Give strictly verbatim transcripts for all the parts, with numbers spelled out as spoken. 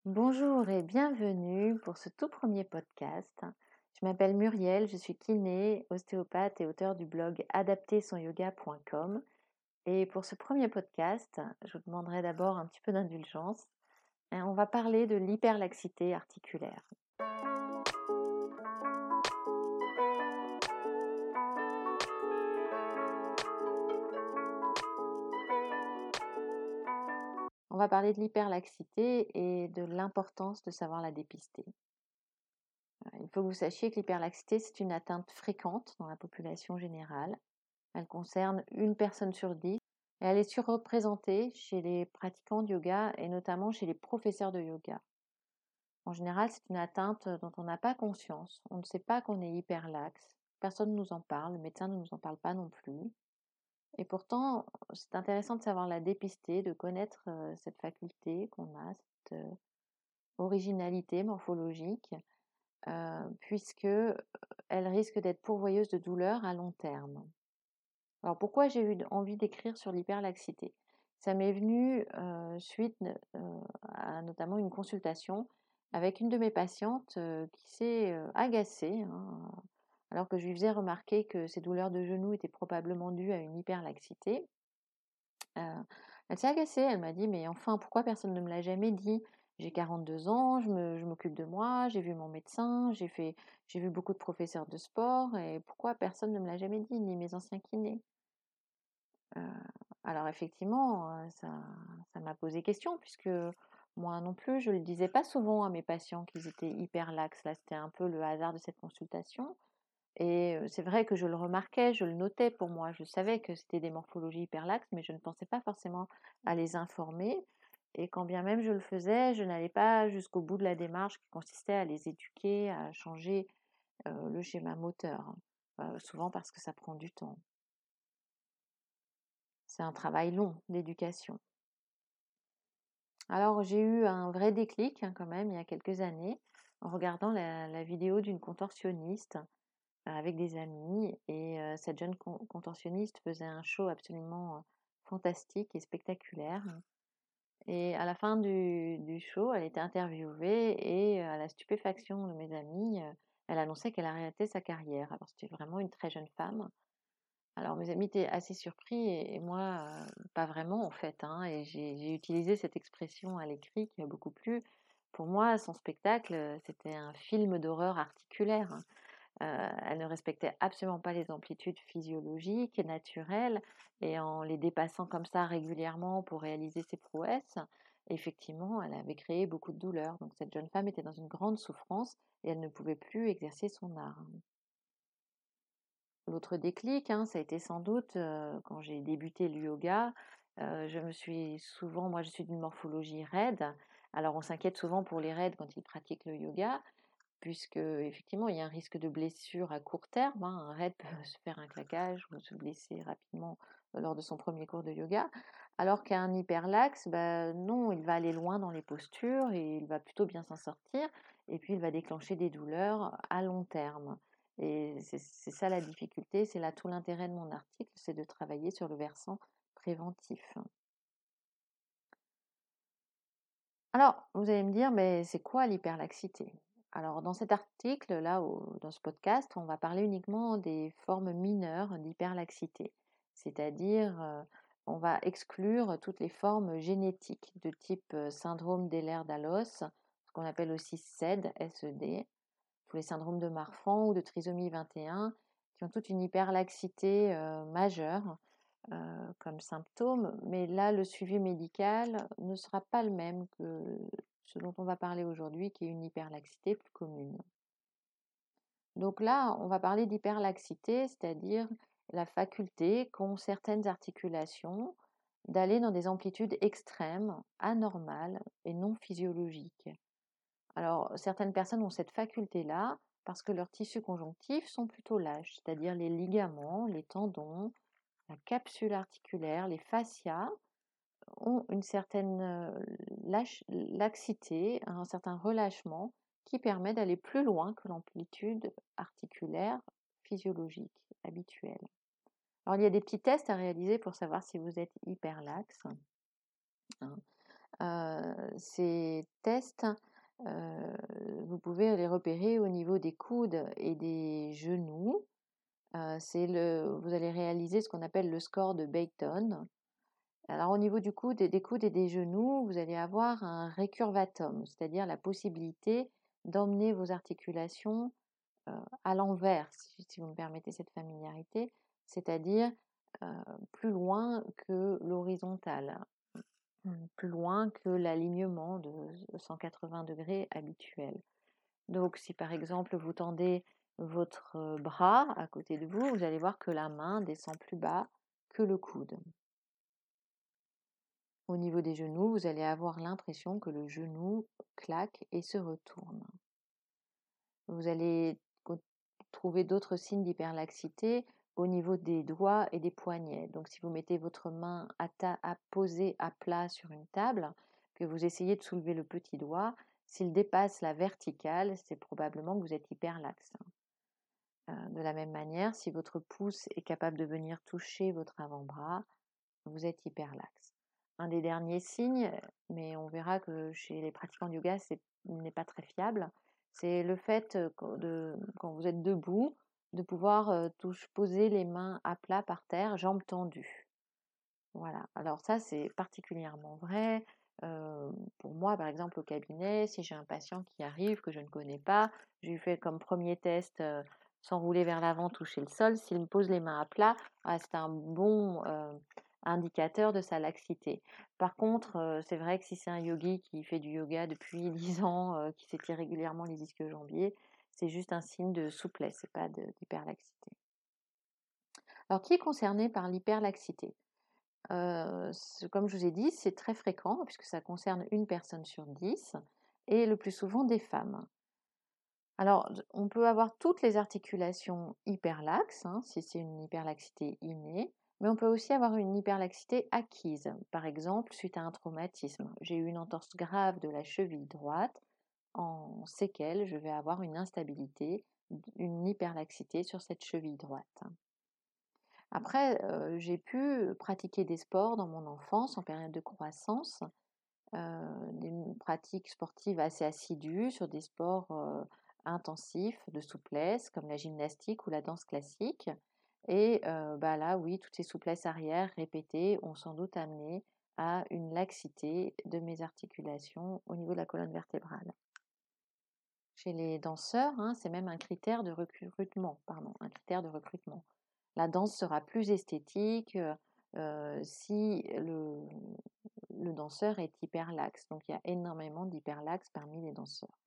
Bonjour et bienvenue pour ce tout premier podcast. Je m'appelle Muriel, je suis kiné, ostéopathe et auteure du blog adapter son yoga point com. Et pour ce premier podcast, je vous demanderai d'abord un petit peu d'indulgence. Et on va parler de l'hyperlaxité articulaire. On va parler de l'hyperlaxité et de l'importance de savoir la dépister. Il faut que vous sachiez que l'hyperlaxité, c'est une atteinte fréquente dans la population générale. Elle concerne une personne sur dix et elle est surreprésentée chez les pratiquants de yoga et notamment chez les professeurs de yoga. En général, c'est une atteinte dont on n'a pas conscience. On ne sait pas qu'on est hyperlaxe. Personne ne nous en parle, le médecin ne nous en parle pas non plus. Et pourtant, c'est intéressant de savoir la dépister, de connaître euh, cette faculté qu'on a, cette euh, originalité morphologique, euh, puisque elle risque d'être pourvoyeuse de douleurs à long terme. Alors pourquoi j'ai eu envie d'écrire sur l'hyperlaxité? Ça m'est venu euh, suite euh, à notamment une consultation avec une de mes patientes euh, qui s'est euh, agacée, hein, alors que je lui faisais remarquer que ses douleurs de genoux étaient probablement dues à une hyperlaxité. Euh, elle s'est agacée, elle m'a dit mais enfin pourquoi personne ne me l'a jamais dit? J'ai quarante-deux ans, je me, je m'occupe de moi, j'ai vu mon médecin, j'ai fait, j'ai vu beaucoup de professeurs de sport et pourquoi personne ne me l'a jamais dit, ni mes anciens kinés? Heu, alors effectivement, heu, ça ça m'a posé question puisque moi non plus, je le disais pas souvent à mes patients qu'ils étaient hyper laxes. Là, c'était un peu le hasard de cette consultation et heu, c'est vrai que je le remarquais, je le notais pour moi. Je savais que c'était des morphologies hyper laxes, mais je ne pensais pas forcément à les informer et quand bien même je le faisais, je n'allais pas jusqu'au bout de la démarche qui consistait à les éduquer, à changer, heu, le schéma moteur, heu, souvent parce que ça prend du temps. C'est un travail long d'éducation. Alors j'ai eu un vrai déclic hein, quand même il y a quelques années en regardant la, la vidéo d'une contorsionniste euh, avec des amis et euh, cette jeune con- contorsionniste faisait un show absolument euh, fantastique et spectaculaire. Et à la fin du, du show, elle était interviewée et euh, à la stupéfaction de mes amis, euh, elle annonçait qu'elle arrêtait sa carrière. Alors c'était vraiment une très jeune femme. Alors mes amis étaient assez surpris et, et moi, euh, pas vraiment en fait, hein, et j'ai j'ai utilisé cette expression à l'écrit qui m'a beaucoup plu. Pour moi, son spectacle, euh, c'était un film d'horreur articulaire, hein. Euh, elle ne respectait absolument pas les amplitudes physiologiques et naturelles, et en les dépassant comme ça régulièrement pour réaliser ses prouesses, effectivement, elle avait créé beaucoup de douleurs. Donc cette jeune femme était dans une grande souffrance et elle ne pouvait plus exercer son art. L'autre déclic, hein, ça a été sans doute euh, quand j'ai débuté le yoga. Euh, je me suis souvent, moi je suis d'une morphologie raide. Alors on s'inquiète souvent pour les raides quand ils pratiquent le yoga, puisque effectivement il y a un risque de blessure à court terme, hein. Un raide peut se faire un claquage ou se blesser rapidement euh, lors de son premier cours de yoga. Alors qu'un hyperlaxe, bah, non, il va aller loin dans les postures et il va plutôt bien s'en sortir. Et puis il va déclencher des douleurs à long terme. Et c'est c'est ça la difficulté, c'est là tout l'intérêt de mon article, c'est de travailler sur le versant préventif. Alors, vous allez me dire, mais c'est quoi l'hyperlaxité? Alors, dans cet article, là, au- dans ce podcast, on va parler uniquement des formes mineures d'hyperlaxité, c'est-à-dire, euh, on va exclure toutes les formes génétiques de type euh, syndrome d'Ehlers-Danlos, ce qu'on appelle aussi S E D, S E D, tous les syndromes de Marfan ou de trisomie vingt et un, qui ont toute une hyperlaxité euh, majeure euh, comme symptôme, mais là, le suivi médical ne sera pas le même que ce dont on va parler aujourd'hui, qui est une hyperlaxité plus commune. Donc là, on va parler d'hyperlaxité, c'est-à-dire la faculté qu'ont certaines articulations d'aller dans des amplitudes extrêmes, anormales et non physiologiques. Alors, certaines personnes ont cette faculté-là parce que leurs tissus conjonctifs sont plutôt lâches, c'est-à-dire les ligaments, les tendons, la capsule articulaire, les fascias ont une certaine euh, lâche- laxité, un certain relâchement qui permet d'aller plus loin que l'amplitude articulaire physiologique habituelle. Alors il y a des petits tests à réaliser pour savoir si vous êtes hyperlaxe, hein. Euh, ces tests, euh, vous pouvez les repérer au niveau des coudes et des genoux. Euh, c'est le, vous allez réaliser ce qu'on appelle le score de Beighton. Alors au niveau du coude et des coudes et des genoux, vous allez avoir un récurvatum, c'est-à-dire la possibilité d'emmener vos articulations euh, à l'envers, si, si vous me permettez cette familiarité, c'est-à-dire euh, plus loin que l'horizontale, plus loin que l'alignement de cent quatre-vingts degrés habituel. Donc si par exemple vous tendez votre bras à côté de vous, vous allez voir que la main descend plus bas que le coude. Au niveau des genoux, vous allez avoir l'impression que le genou claque et se retourne. Vous allez trouver d'autres signes d'hyperlaxité au niveau des doigts et des poignets. Donc si vous mettez votre main à, à poser à plat sur une table, que vous essayez de soulever le petit doigt, s'il dépasse la verticale, c'est probablement que vous êtes hyperlaxe. Euh, de la même manière, si votre pouce est capable de venir toucher votre avant-bras, vous êtes hyperlaxe. Un des derniers signes, mais on verra que chez les pratiquants de yoga, ce n'est pas très fiable, c'est le fait de, quand vous êtes debout, de pouvoir touche, poser les mains à plat par terre, jambes tendues. Voilà. Alors ça, c'est particulièrement vrai. Euh, pour moi, par exemple, au cabinet, si j'ai un patient qui arrive que je ne connais pas, je lui fais comme premier test euh, s'enrouler vers l'avant, toucher le sol. S'il me pose les mains à plat, ah, c'est un bon euh, indicateur de sa laxité. Par contre, euh, c'est vrai que si c'est un yogi qui fait du yoga depuis dix ans, euh, qui s'étire régulièrement les ischio-jambiers, c'est juste un signe de souplesse, c'est pas d'hyperlaxité. Alors, qui est concerné par l'hyperlaxité? Euh, comme je vous ai dit, c'est très fréquent puisque ça concerne une personne sur dix et le plus souvent des femmes. Alors, on peut avoir toutes les articulations hyperlaxes, hein, si c'est une hyperlaxité innée, mais on peut aussi avoir une hyperlaxité acquise. Par exemple, suite à un traumatisme, j'ai eu une entorse grave de la cheville droite, en séquelles, je vais avoir une instabilité, une hyperlaxité sur cette cheville droite. Après, euh, j'ai pu pratiquer des sports dans mon enfance en période de croissance, euh, des pratiques sportives assez assidues sur des sports euh, intensifs de souplesse comme la gymnastique ou la danse classique. Et euh, bah là, oui, toutes ces souplesses arrière répétées ont sans doute amené à une laxité de mes articulations au niveau de la colonne vertébrale. Chez les danseurs, hein, c'est même un critère de recrutement, pardon, un critère de recrutement. La danse sera plus esthétique euh, si le, le danseur est hyperlaxe. Donc il y a énormément d'hyperlaxe parmi les danseurs.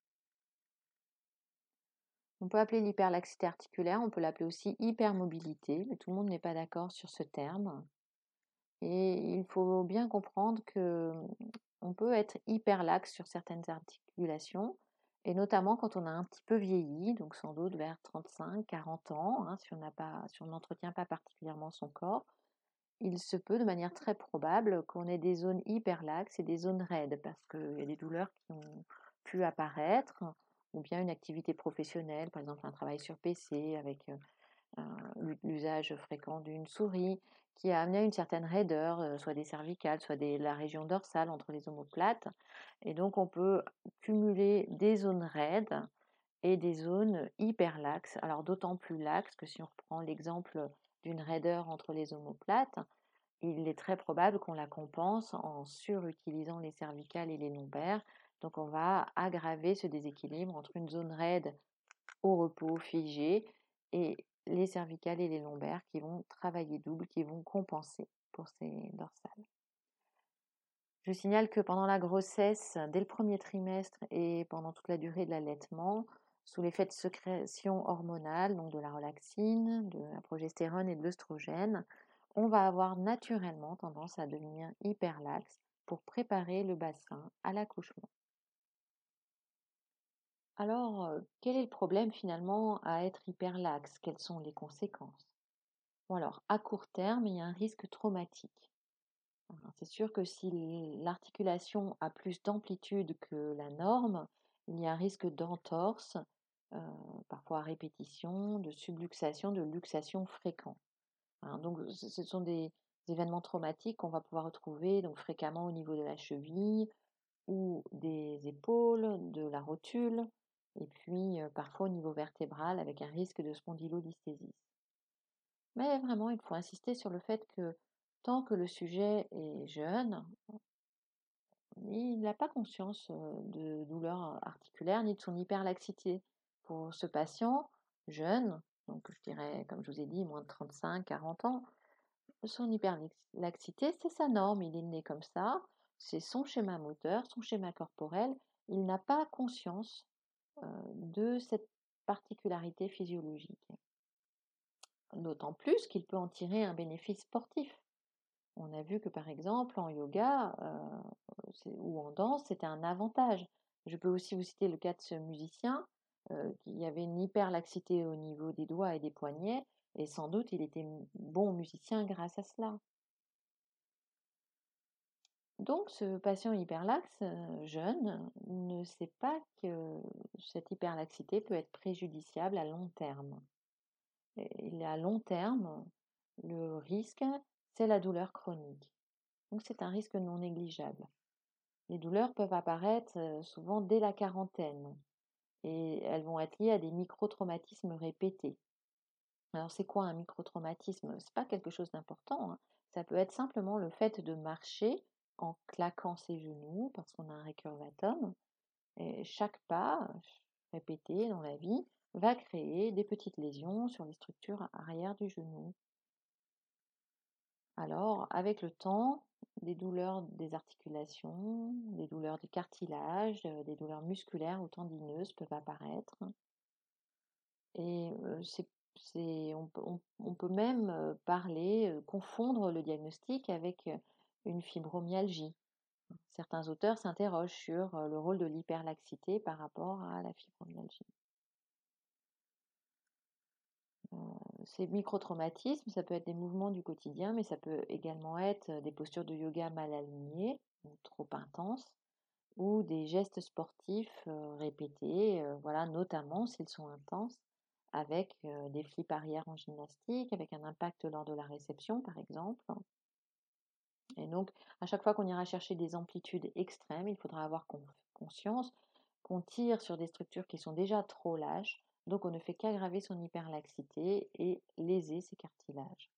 On peut appeler l'hyperlaxité articulaire, on peut l'appeler aussi hypermobilité, mais tout le monde n'est pas d'accord sur ce terme. Et il faut bien comprendre que on peut être hyperlaxe sur certaines articulations, et notamment quand on a un petit peu vieilli, donc sans doute vers trente-cinq, quarante ans, hein, si on n'a pas, si on n'entretient pas particulièrement son corps. Il se peut de manière très probable qu'on ait des zones hyperlaxes et des zones raides parce qu'il y a des douleurs qui ont pu apparaître ou bien une activité professionnelle, par exemple un travail sur P C avec euh, l'usage fréquent d'une souris qui a amené à une certaine raideur, euh, soit des cervicales, soit de la région dorsale entre les omoplates. Et donc on peut cumuler des zones raides et des zones hyperlaxes. Alors d'autant plus laxes que si on reprend l'exemple d'une raideur entre les omoplates, il est très probable qu'on la compense en surutilisant les cervicales et les lombaires. Donc on va aggraver ce déséquilibre entre une zone raide au repos figée et les cervicales et les lombaires qui vont travailler double, qui vont compenser pour ces dorsales. Je signale que pendant la grossesse, dès le premier trimestre et pendant toute la durée de l'allaitement, sous l'effet de sécrétion hormonale, donc de la relaxine, de la progestérone et de l'œstrogène, on va avoir naturellement tendance à devenir hyperlaxe pour préparer le bassin à l'accouchement. Alors, quel est le problème finalement à être hyperlaxe? Quelles sont les conséquences? Bon alors, à court terme, il y a un risque traumatique. C'est sûr que si l'articulation a plus d'amplitude que la norme, il y a un risque d'entorse, euh, parfois à répétition, de subluxation, de luxation fréquent. Hein, donc ce sont des événements traumatiques qu'on va pouvoir retrouver donc fréquemment au niveau de la cheville, ou des épaules, de la rotule, et puis euh, parfois au niveau vertébral avec un risque de spondylolisthésis. Mais vraiment, il faut insister sur le fait que tant que le sujet est jeune, il n'a pas conscience euh, de douleur articulaire ni de son hyperlaxité. Pour ce patient jeune, donc je dirais, comme je vous ai dit, moins de trente-cinq, quarante ans, son hyperlaxité, c'est sa norme, il est né comme ça, c'est son schéma moteur, son schéma corporel, il n'a pas conscience euh, de cette particularité physiologique. D'autant plus qu'il peut en tirer un bénéfice sportif. On a vu que par exemple en yoga euh, ou en danse, c'était un avantage. Je peux aussi vous citer le cas de ce musicien euh, qui avait une hyperlaxité au niveau des doigts et des poignets, et sans doute il était bon musicien grâce à cela. Donc ce patient hyperlaxe euh, jeune ne sait pas que cette hyperlaxité peut être préjudiciable à long terme. Et à long terme, le risque, c'est la douleur chronique. Donc c'est un risque non négligeable. Les douleurs peuvent apparaître euh, souvent dès la quarantaine et elles vont être liées à des micro-traumatismes répétés. Alors c'est quoi un micro-traumatisme? C'est pas quelque chose d'important, hein. Ça peut être simplement le fait de marcher en claquant ses genoux parce qu'on a un récurvatum. Et chaque pas répété dans la vie va créer des petites lésions sur les structures arrière du genou. Alors, avec le temps, des douleurs des articulations, des douleurs du cartilage, euh, des douleurs musculaires ou tendineuses peuvent apparaître. Et euh, c'est, c'est, on, peut- on- on peut même euh, parler, euh, confondre le diagnostic avec euh, une fibromyalgie. Certains auteurs s'interrogent sur euh, le rôle de l'hyperlaxité par rapport à la fibromyalgie. Euh, Ces micro-traumatismes, ça peut être des mouvements du quotidien, mais ça peut également être euh, des postures de yoga mal alignées ou trop intenses, ou des gestes sportifs euh, répétés, euh, voilà, notamment s'ils sont intenses, avec euh, des flips arrière en gymnastique, avec un impact lors de la réception, par exemple. Et donc, à chaque fois qu'on ira chercher des amplitudes extrêmes, il faudra avoir conscience qu'on tire sur des structures qui sont déjà trop lâches, donc on ne fait qu'aggraver son hyperlaxité et léser ses cartilages.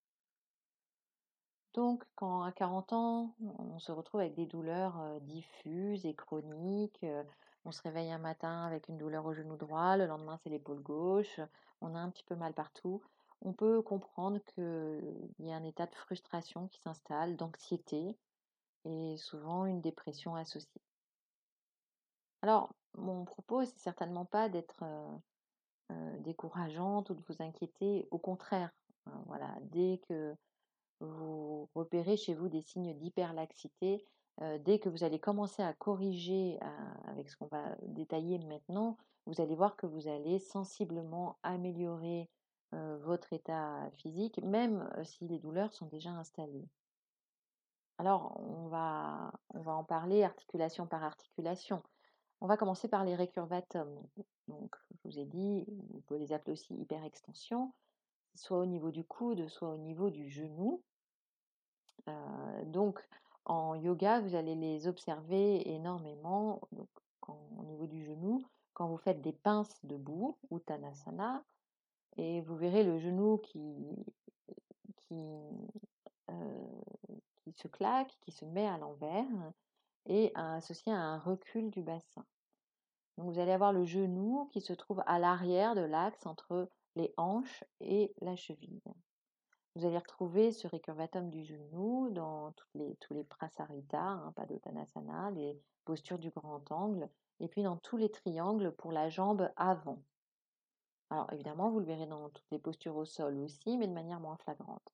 Donc, quand à quarante ans, on se retrouve avec des douleurs euh, diffuses et chroniques, euh, on se réveille un matin avec une douleur au genou droit, le lendemain c'est l'épaule gauche, on a un petit peu mal partout, on peut comprendre qu'il y a un état de frustration qui s'installe, d'anxiété et souvent une dépression associée. Alors, mon propos, c'est certainement pas d'être euh, euh, décourageante ou de vous inquiéter, au contraire. Hein, voilà, dès que vous repérez chez vous des signes d'hyperlaxité, euh, dès que vous allez commencer à corriger euh, avec ce qu'on va détailler maintenant, vous allez voir que vous allez sensiblement améliorer euh, votre état physique, même euh, si les douleurs sont déjà installées. Alors, on va, on va en parler articulation par articulation. On va commencer par les récurvatums. Donc, je vous ai dit, vous pouvez les appeler aussi hyperextension, soit au niveau du coude, soit au niveau du genou. Euh, donc, en yoga, vous allez les observer énormément. Donc, quand- au niveau du genou, quand vous faites des pinces debout, Uttanasana, et vous verrez le genou qui, qui, euh, qui se claque, qui se met à l'envers, et associé à un recul du bassin. Donc, vous allez avoir le genou qui se trouve à l'arrière de l'axe entre les hanches et la cheville. Vous allez retrouver ce récurvatum du genou dans toutes les, tous les prasarita, hein, Padottanasana, les postures du grand angle, et puis dans tous les triangles pour la jambe avant. Alors évidemment, vous le verrez dans toutes les postures au sol aussi, mais de manière moins flagrante.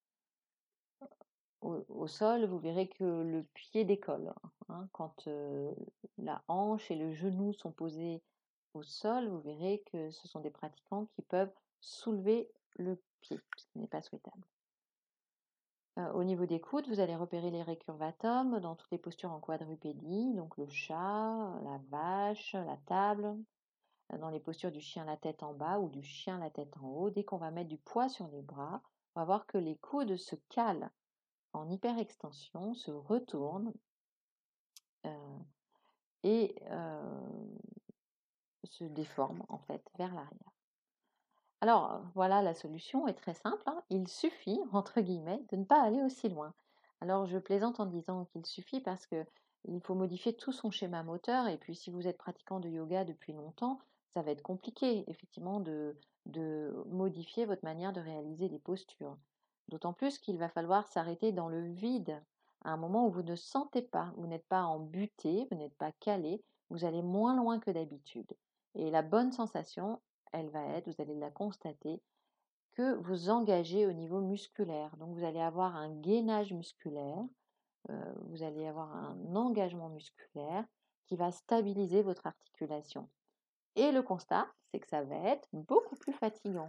Au, au sol, vous verrez que le pied décolle. Hein, quand euh, la hanche et le genou sont posés au sol, vous verrez que ce sont des pratiquants qui peuvent soulever le pied, ce qui n'est pas souhaitable. Euh, au niveau des coudes, vous allez repérer les récurvatums dans toutes les postures en quadrupédie, donc le chat, la vache, la table, dans les postures du chien la tête en bas ou du chien la tête en haut. Dès qu'on va mettre du poids sur les bras, on va voir que les coudes se calent en hyperextension, se retournent. Euh, et euh, se déforme en fait vers l'arrière. Alors voilà, la solution est très simple, hein. Il suffit, entre guillemets, de ne pas aller aussi loin. Alors je plaisante en disant qu'il suffit parce que il faut modifier tout son schéma moteur et puis si vous êtes pratiquant de yoga depuis longtemps, ça va être compliqué effectivement de, de modifier votre manière de réaliser les postures. D'autant plus qu'il va falloir s'arrêter dans le vide à un moment où vous ne sentez pas, vous n'êtes pas en butée, vous n'êtes pas calé, vous allez moins loin que d'habitude. Et la bonne sensation, elle va être, vous allez la constater, que vous engagez au niveau musculaire. Donc vous allez avoir un gainage musculaire, euh, vous allez avoir un engagement musculaire qui va stabiliser votre articulation. Et le constat, c'est que ça va être beaucoup plus fatigant.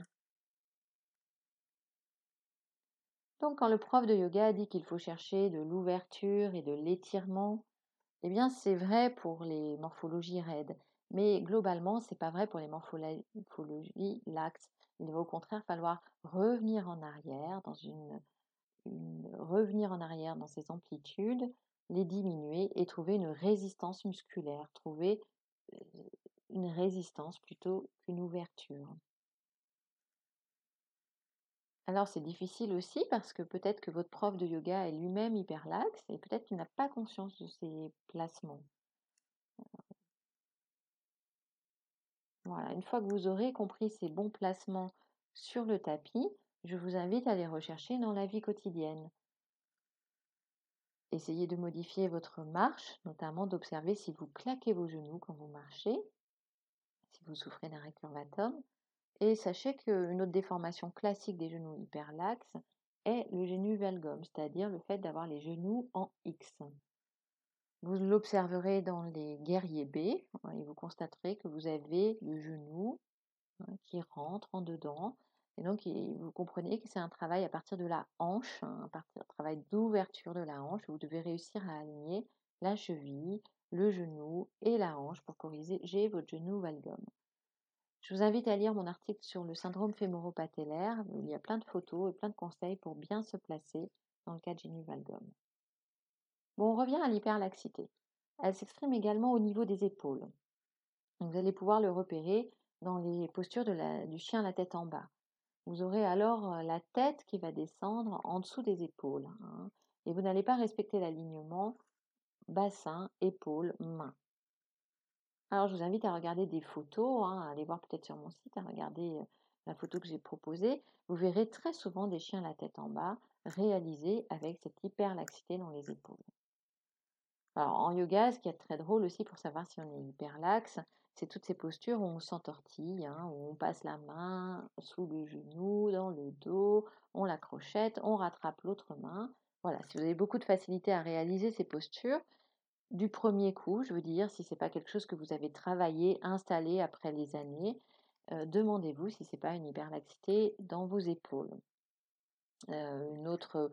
Donc quand le prof de yoga dit qu'il faut chercher de l'ouverture et de l'étirement, eh bien c'est vrai pour les morphologies raides. Mais globalement, c'est pas vrai pour les morphologies laxes. Il va au contraire falloir revenir en arrière dans une, une- revenir en arrière dans ces amplitudes, les diminuer et trouver une résistance musculaire, trouver euh, une résistance plutôt qu'une ouverture. Alors c'est difficile aussi parce que peut-être que votre prof de yoga est lui-même hyperlaxe et peut-être qu'il n'a pas conscience de ses placements. Voilà, une fois que vous aurez compris ces bons placements sur le tapis, je vous invite à les rechercher dans la vie quotidienne. Essayez de modifier votre marche, notamment d'observer si vous claquez vos genoux quand vous marchez, si vous souffrez d'un récurvatum. Et sachez qu'une autre déformation classique des genoux hyperlaxes est le genu valgum, c'est-à-dire le fait d'avoir les genoux en X. Vous l'observerez dans les guerriers B et vous constaterez que vous avez le genou qui rentre en dedans. Et donc, vous comprenez que c'est un travail à partir de la hanche, un travail d'ouverture de la hanche. Vous devez réussir à aligner la cheville, le genou et la hanche pour corriger votre genou valgum. Je vous invite à lire mon article sur le syndrome fémoro-patellaire. Il y a plein de photos et plein de conseils pour bien se placer dans le cas de genou valgum. Bon, on revient à l'hyperlaxité. Elle s'exprime également au niveau des épaules. Vous allez pouvoir le repérer dans les postures de la, du chien la tête en bas. Vous aurez alors la tête qui va descendre en dessous des épaules. Hein, et vous n'allez pas respecter l'alignement bassin, épaules, mains. Alors je vous invite à regarder des photos, hein, à aller voir peut-être sur mon site, à regarder la photo que j'ai proposée. Vous verrez très souvent des chiens la tête en bas réalisés avec cette hyperlaxité dans les épaules. Alors en yoga, ce qui est très drôle aussi pour savoir si on est hyperlaxe, c'est toutes ces postures où on s'entortille, hein, où on passe la main sous le genou, dans le dos, on la crochette, on rattrape l'autre main. Voilà, si vous avez beaucoup de facilité à réaliser ces postures, du premier coup, je veux dire, si ce n'est pas quelque chose que vous avez travaillé, installé après les années, euh, demandez-vous si ce n'est pas une hyperlaxité dans vos épaules. Euh, une autre,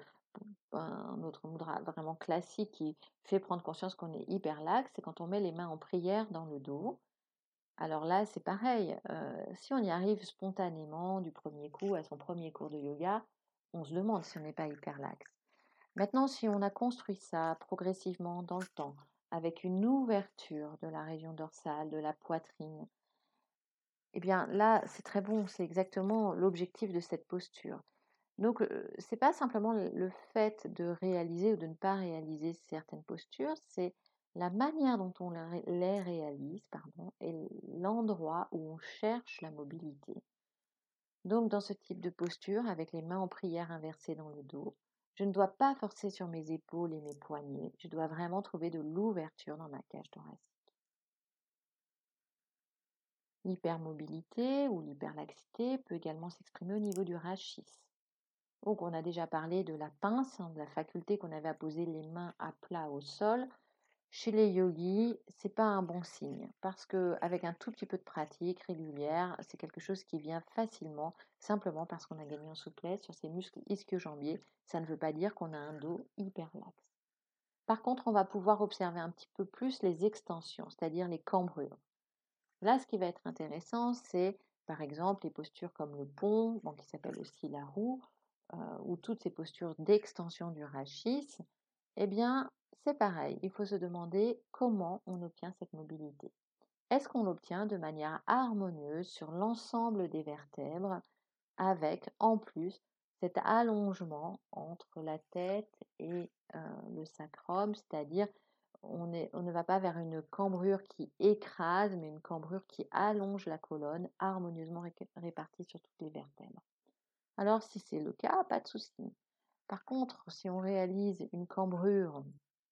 un autre mudra vraiment classique qui fait prendre conscience qu'on est hyperlaxe, c'est quand on met les mains en prière dans le dos. Alors là, c'est pareil. Euh, si on y arrive spontanément du premier coup à son premier cours de yoga, on se demande si on n'est pas hyperlaxe. Maintenant, si on a construit ça progressivement dans le temps, avec une ouverture de la région dorsale, de la poitrine, eh bien là, c'est très bon, c'est exactement l'objectif de cette posture. Donc, c'est pas simplement le fait de réaliser ou de ne pas réaliser certaines postures, c'est la manière dont on les réalise, pardon, et l'endroit où on cherche la mobilité. Donc, dans ce type de posture, avec les mains en prière inversées dans le dos, je ne dois pas forcer sur mes épaules et mes poignets, je dois vraiment trouver de l'ouverture dans ma cage thoracique. L'hypermobilité ou l'hyperlaxité peut également s'exprimer au niveau du rachis. Donc, on a déjà parlé de la pince, hein, de la faculté qu'on avait à poser les mains à plat au sol. Chez les yogis, c'est pas un bon signe parce que avec un tout petit peu de pratique régulière, c'est quelque chose qui vient facilement, simplement parce qu'on a gagné en souplesse sur ses muscles ischio-jambiers. Ça ne veut pas dire qu'on a un dos hyper laxe. Par contre, on va pouvoir observer un petit peu plus les extensions, c'est-à-dire les cambrures. Là, ce qui va être intéressant, c'est par exemple les postures comme le pont, bon, qui s'appelle aussi la roue, euh, ou toutes ces postures d'extension du rachis. Eh bien, c'est pareil, il faut se demander comment on obtient cette mobilité. Est-ce qu'on l'obtient de manière harmonieuse sur l'ensemble des vertèbres avec en plus cet allongement entre la tête et euh, le sacrum, c'est-à-dire on, est, on ne va pas vers une cambrure qui écrase, mais une cambrure qui allonge la colonne, harmonieusement ré- répartie sur toutes les vertèbres. Alors si c'est le cas, pas de souci. Par contre, si on réalise une cambrure,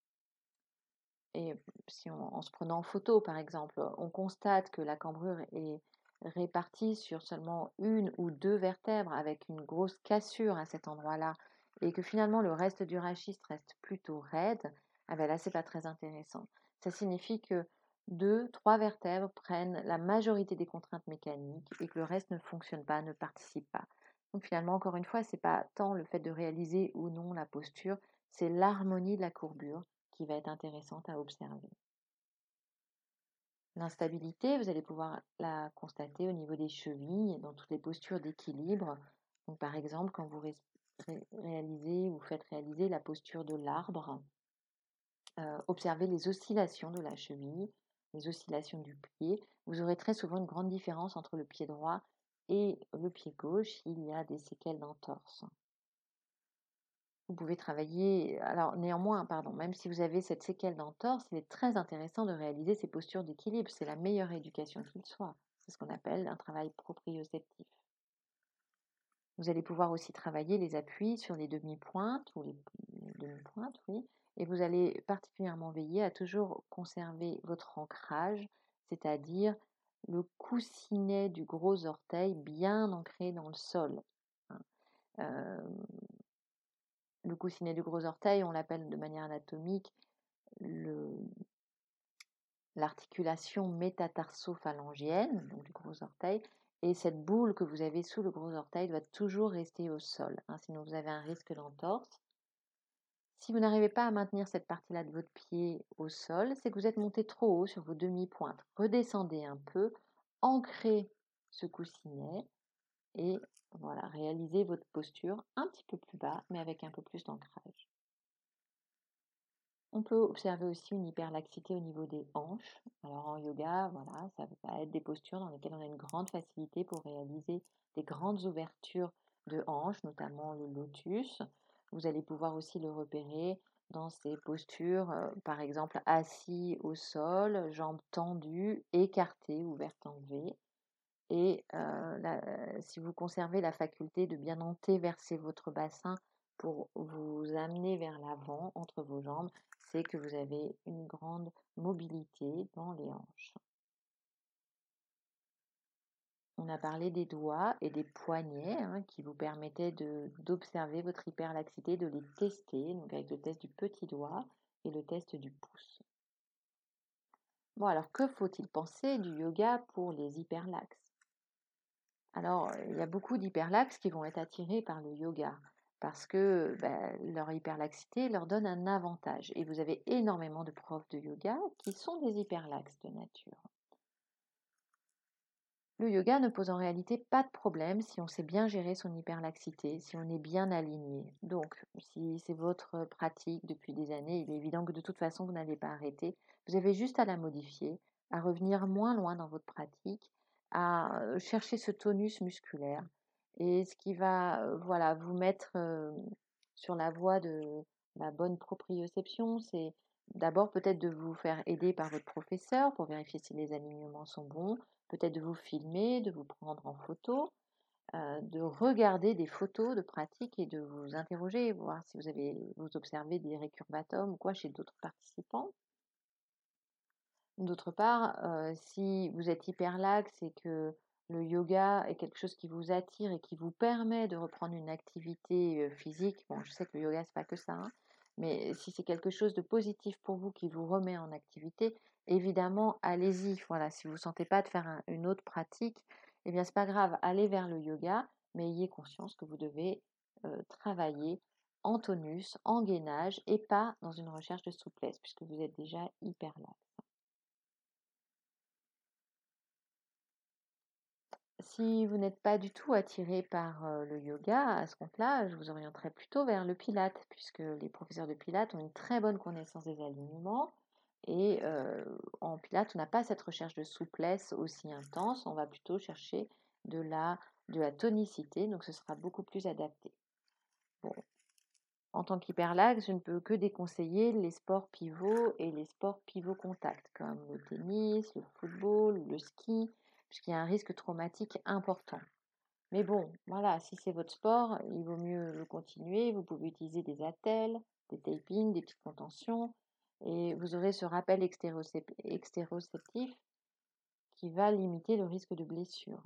et si on, en se prenant en photo par exemple, on constate que la cambrure est répartie sur seulement une ou deux vertèbres avec une grosse cassure à cet endroit-là, et que finalement le reste du rachis reste plutôt raide, ah ben là c'est pas très intéressant. Ça signifie que deux, trois vertèbres prennent la majorité des contraintes mécaniques et que le reste ne fonctionne pas, ne participe pas. Donc finalement, encore une fois, c'est pas tant le fait de réaliser ou non la posture, c'est l'harmonie de la courbure qui va être intéressante à observer. L'instabilité, vous allez pouvoir la constater au niveau des chevilles, dans toutes les postures d'équilibre. Donc, par exemple, quand vous ré réalisez ou faites réaliser la posture de l'arbre, euh, observez les oscillations de la cheville, les oscillations du pied. Vous aurez très souvent une grande différence entre le pied droit et le pied gauche. Il y a des séquelles d'entorse. Vous pouvez travailler, alors néanmoins, pardon, même si vous avez cette séquelle d'entorse, il est très intéressant de réaliser ces postures d'équilibre. C'est la meilleure éducation qu'il soit. C'est ce qu'on appelle un travail proprioceptif. Vous allez pouvoir aussi travailler les appuis sur les demi-pointes ou les, les demi-pointes, oui. Et vous allez particulièrement veiller à toujours conserver votre ancrage, c'est-à-dire le coussinet du gros orteil bien ancré dans le sol. Euh, Le coussinet du gros orteil, on l'appelle de manière anatomique l'articulation métatarso-phalangienne, donc du gros orteil, et cette boule que vous avez sous le gros orteil doit toujours rester au sol, hein, sinon vous avez un risque d'entorse. Si vous n'arrivez pas à maintenir cette partie-là de votre pied au sol, c'est que vous êtes monté trop haut sur vos demi-pointes. Redescendez un peu, ancrez ce coussinet et voilà, réalisez votre posture un petit peu plus bas, mais avec un peu plus d'ancrage. On peut observer aussi une hyperlaxité au niveau des hanches. Alors en yoga, voilà, ça va être des postures dans lesquelles on a une grande facilité pour réaliser des grandes ouvertures de hanches, notamment le lotus. Vous allez pouvoir aussi le repérer dans ces postures, euh, par exemple assis au sol, jambes tendues, écartées, ouvertes, enlevées. Et euh, la- si vous conservez la faculté de bien antéverser votre bassin pour vous amener vers l'avant entre vos jambes, c'est que vous avez une grande mobilité dans les hanches. On a parlé des doigts et des poignets hein, qui vous permettaient de, d'observer votre hyperlaxité, de les tester, donc avec le test du petit doigt et le test du pouce. Bon, alors que faut-il penser du yoga pour les hyperlaxes? Alors, il y a beaucoup d'hyperlaxes qui vont être attirés par le yoga parce que ben, leur hyperlaxité leur donne un avantage. Et vous avez énormément de profs de yoga qui sont des hyperlaxes de nature. Le yoga ne pose en réalité pas de problème si on sait bien gérer son hyperlaxité, si on est bien aligné. Donc, si c'est votre pratique depuis des années, il est évident que de toute façon, vous n'allez pas arrêter. Vous avez juste à la modifier, à revenir moins loin dans votre pratique, à euh, chercher ce tonus musculaire. Et ce qui va euh, voilà, vous mettre euh, sur la voie de la bonne proprioception, c'est d'abord peut-être de vous faire aider par votre professeur pour vérifier si les alignements sont bons, peut-être de vous filmer, de vous prendre en photo, euh, de regarder des photos de pratique et de vous interroger, voir si vous avez vous observez des récurvatums ou quoi chez d'autres participants. D'autre part, euh, si vous êtes hyperlaxe et que le yoga est quelque chose qui vous attire et qui vous permet de reprendre une activité euh, physique, bon, je sais que le yoga c'est pas que ça, hein, mais si c'est quelque chose de positif pour vous qui vous remet en activité, évidemment, allez-y. Voilà, si vous ne sentez pas de faire un- une autre pratique, eh bien c'est pas grave, allez vers le yoga, mais ayez conscience que vous devez euh, travailler en tonus, en gainage et pas dans une recherche de souplesse puisque vous êtes déjà hyperlaxe. Si vous n'êtes pas du tout attiré par euh, le yoga, à ce compte-là, je vous orienterai plutôt vers le Pilate, puisque les professeurs de Pilate ont une très bonne connaissance des alignements. Et euh, en Pilate, on n'a pas cette recherche de souplesse aussi intense, on va plutôt chercher de la, de la tonicité, donc ce sera beaucoup plus adapté. Bon. En tant qu'hyperlaxe, je ne peux que déconseiller les sports pivots et les sports pivot-contact, comme le tennis, le football, le ski, puisqu'il y a un risque traumatique important. Mais bon, voilà, si c'est votre sport, il vaut mieux le continuer. Vous pouvez utiliser des attelles, des tapings, des petites contentions, et vous aurez ce rappel extérocep- extéroceptif qui va limiter le risque de blessure.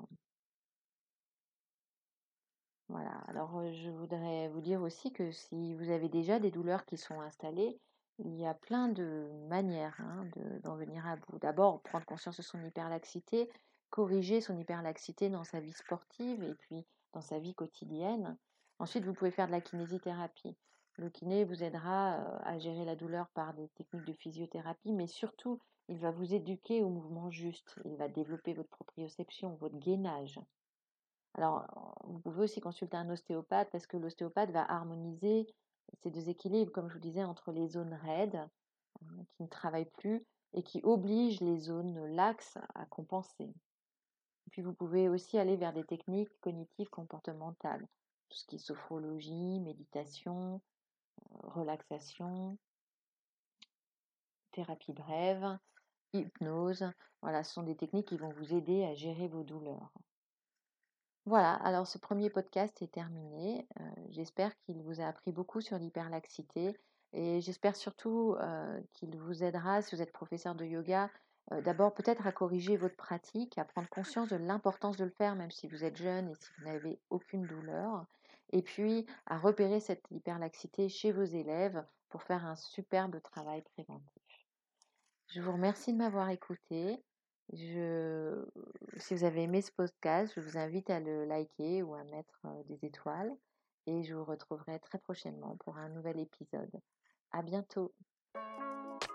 Voilà, alors euh, je voudrais vous dire aussi que si vous avez déjà des douleurs qui sont installées, il y a plein de manières hein, de- d'en venir à bout. D'abord, prendre conscience de son hyperlaxité, corriger son hyperlaxité dans sa vie sportive et puis dans sa vie quotidienne. Ensuite, vous pouvez faire de la kinésithérapie. Le kiné vous aidera euh, à gérer la douleur par des techniques de physiothérapie, mais surtout, il va vous éduquer au mouvement juste. Il va développer votre proprioception, votre gainage. Alors, vous pouvez aussi consulter un ostéopathe parce que l'ostéopathe va harmoniser ces déséquilibres, comme je vous disais, entre les zones raides hein, qui ne travaillent plus et qui obligent les zones laxes à compenser. Et puis, vous pouvez aussi aller vers des techniques cognitives comportementales, tout ce qui est sophrologie, méditation, relaxation, thérapie brève, hypnose. Voilà, ce sont des techniques qui vont vous aider à gérer vos douleurs. Voilà, alors ce premier podcast est terminé. Euh, j'espère qu'il vous a appris beaucoup sur l'hyperlaxité et j'espère surtout euh, qu'il vous aidera, si vous êtes professeur de yoga, euh, d'abord peut-être à corriger votre pratique, à prendre conscience de l'importance de le faire, même si vous êtes jeune et si vous n'avez aucune douleur, et puis à repérer cette hyperlaxité chez vos élèves pour faire un superbe travail préventif. Je vous remercie de m'avoir écouté. Je... Si vous avez aimé ce podcast, je vous invite à le liker ou à mettre euh, des étoiles. Et je vous retrouverai très prochainement pour un nouvel épisode. À bientôt.